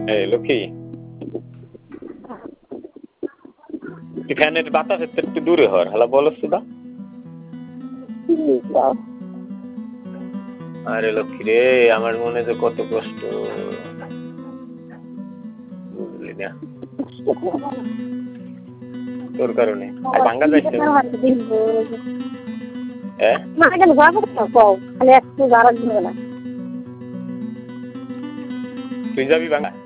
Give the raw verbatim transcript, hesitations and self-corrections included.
এই লক্ষ্মী তুই ফ্যানের বাতাস একটু দূরে হর হালা বলস সুদা আরে লক্ষ্মী রে আমার মনে যে কত কষ্ট বুঝলি না তোর কারণে আর ভাঙ্গা যাইছে হ্যাঁ তুই যাবি ভাঙ্গা